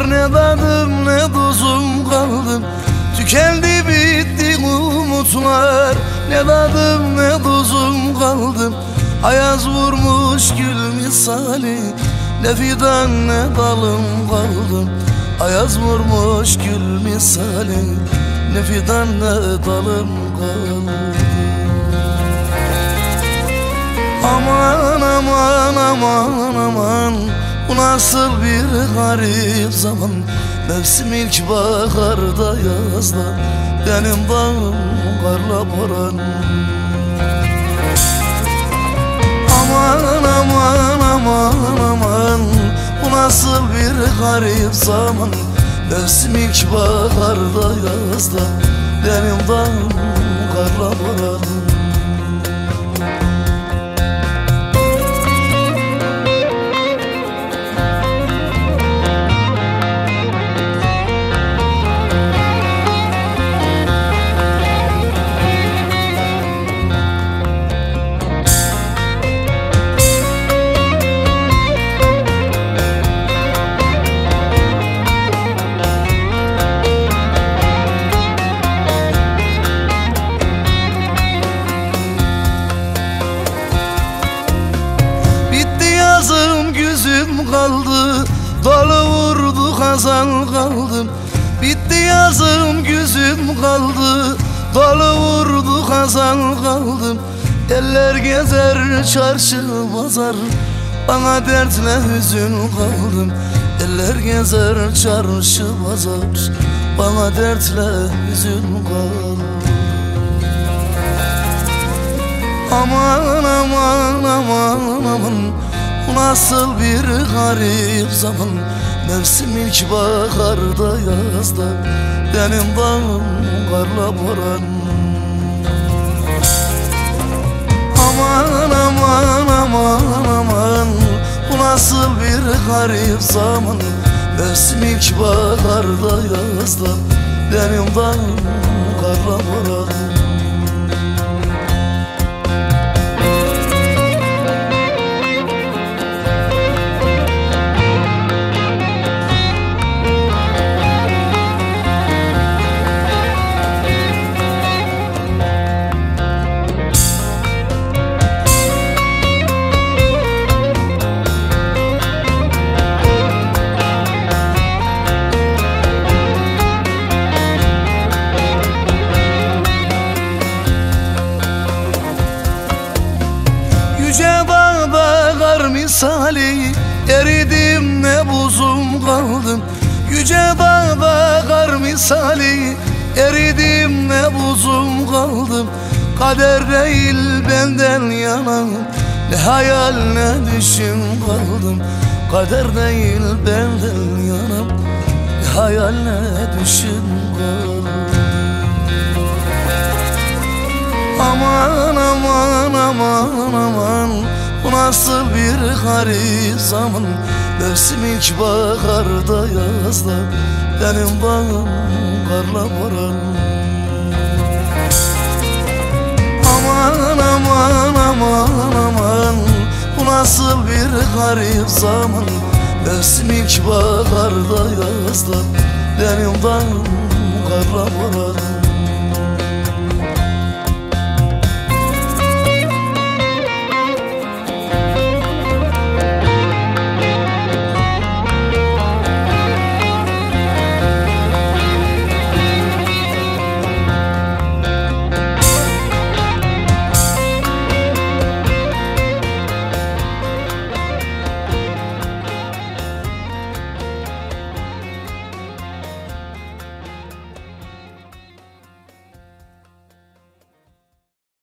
var, ne tadım ne tuzum kaldım. Tükendi bitti umutlar, ne tadım ne tuzum kaldım. Ayaz vurmuş gül misali, ne fidan ne dalım kaldım. Ayaz vurmuş gül misali, ne fidan ne dalım kaldım. Aman aman aman aman, bu nasıl bir garip zaman. Mevsim ilk baharda yazda, benim bağım karla boran. Aman aman aman aman, bu nasıl bir garip zaman. Mevsim ilk baharda yazda, benim bağım karla boran. Güzüm kaldı, dolu vurdu hazan kaldım. Bitti yazım güzüm kaldı, dolu vurdu hazan kaldım. Eller gezer çarşı pazar, bana dertle hüzün kaldım. Eller gezer çarşı pazar, bana dertle hüzün kaldım. Aman aman aman aman, bu nasıl bir garip zaman. Mevsim ilk baharda yazda, benim bağım karla boran. Aman aman aman aman, bu nasıl bir garip zaman. Mevsim ilk baharda yazda, benim bağım karla boran. Yüce dağda kar misali, eridim ne buzum kaldım. Yüce dağda kar misali, eridim ne buzum kaldım. Kader değil benden yana, ne hayal ne düşüm kaldım. Kader değil benden yana, ne hayal ne düşüm kaldım. Aman aman aman aman, bu nasıl bir garip zaman. Mevsim ilk baharda yazda, benim bağım karla boran. Aman aman aman aman, bu nasıl bir garip zaman. Mevsim ilk baharda yazda, benim bağım karla boran.